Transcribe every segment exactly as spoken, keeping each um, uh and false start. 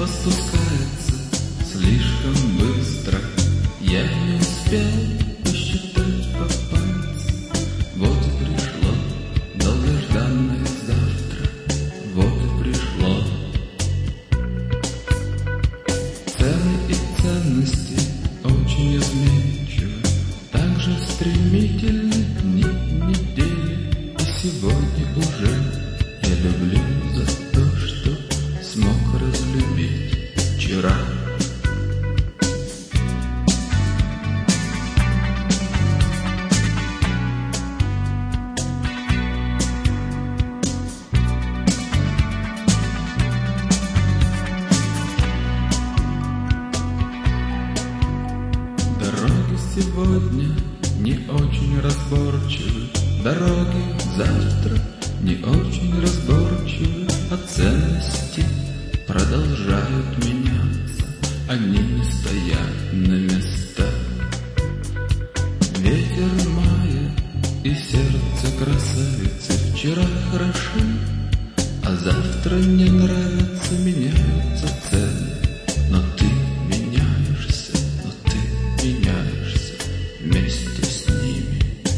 небо спускается слишком быстро. Я не успел посчитать по пальцам. Вот и пришло долгожданное завтра. Вот и пришло. Цены и ценности очень изменчивы, так же стремительны дни, недели. И сегодня уже я люблю за то, что смог разлюбить вчера. Дороги сегодня не очень разборчивы, дороги завтра не очень разборчивы, а ценности продолжают меняться, они не стоят на местах. Ветер мая и сердце красавицы вчера хороши, а завтра не нравятся, меняются цены. Но ты меняешься, но ты меняешься вместе с ними.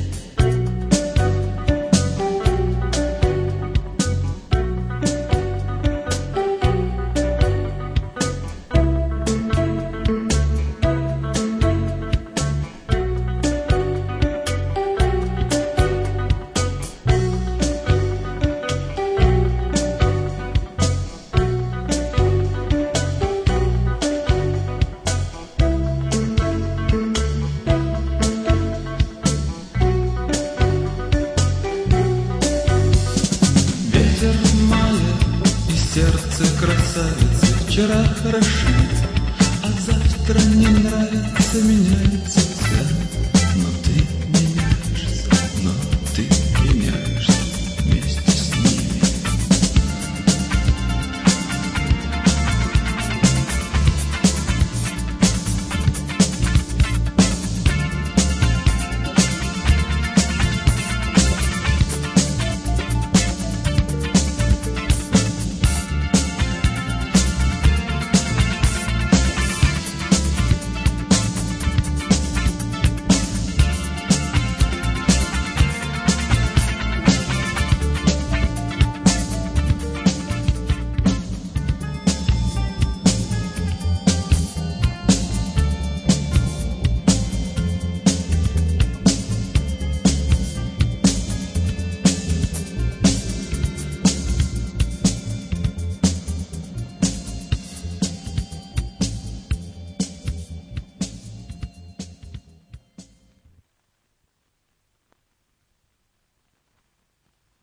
Сердце красавицы вчера хороши, а завтра не нравится, меняется.